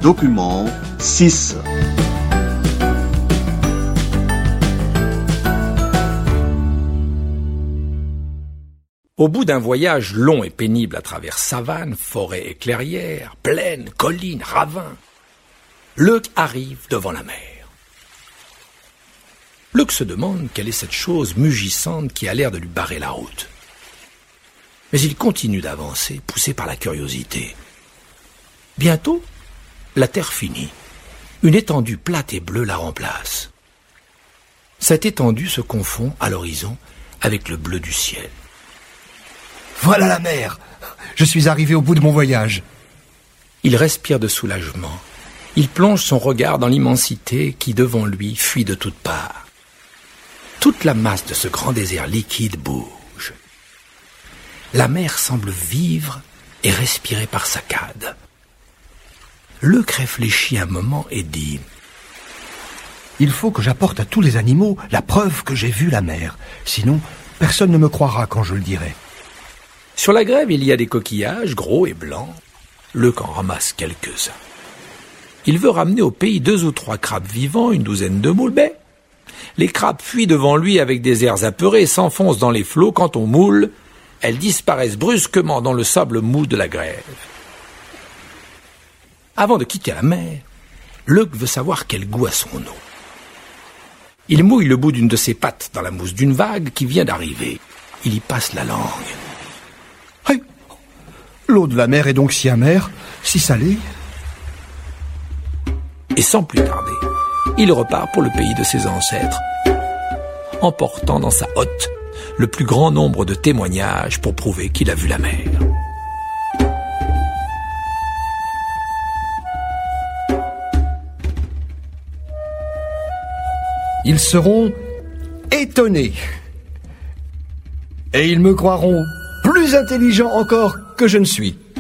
Document 6. Au bout d'un voyage long et pénible à travers savanes, forêts et clairières, plaines, collines, ravins, Luc arrive devant la mer. Luc se demande quelle est cette chose mugissante qui a l'air de lui barrer la route. Mais il continue d'avancer, poussé par la curiosité. Bientôt, la terre finit. Une étendue plate et bleue la remplace. Cette étendue se confond à l'horizon avec le bleu du ciel. Voilà la mer. Je suis arrivé au bout de mon voyage. Il respire de soulagement. Il plonge son regard dans l'immensité qui, devant lui, fuit de toutes parts. Toute la masse de ce grand désert liquide bouge. La mer semble vivre et respirer par saccades. Luc réfléchit un moment et dit « Il faut que j'apporte à tous les animaux la preuve que j'ai vu la mer. Sinon, personne ne me croira quand je le dirai. » Sur la grève, il y a des coquillages gros et blancs. Luc en ramasse quelques-uns. Il veut ramener au pays 2 ou 3 crabes vivants, une douzaine de moules, mais les crabes fuient devant lui avec des airs apeurés et s'enfoncent dans les flots. Quant aux moules, elles disparaissent brusquement dans le sable mou de la grève. Avant de quitter la mer, Luc veut savoir quel goût a son eau. Il mouille le bout d'une de ses pattes dans la mousse d'une vague qui vient d'arriver. Il y passe la langue. Hey, l'eau de la mer est donc si amère, si salée. Et sans plus tarder, il repart pour le pays de ses ancêtres, emportant dans sa hotte le plus grand nombre de témoignages pour prouver qu'il a vu la mer. Ils seront étonnés. Et ils me croiront plus intelligent encore que je ne suis.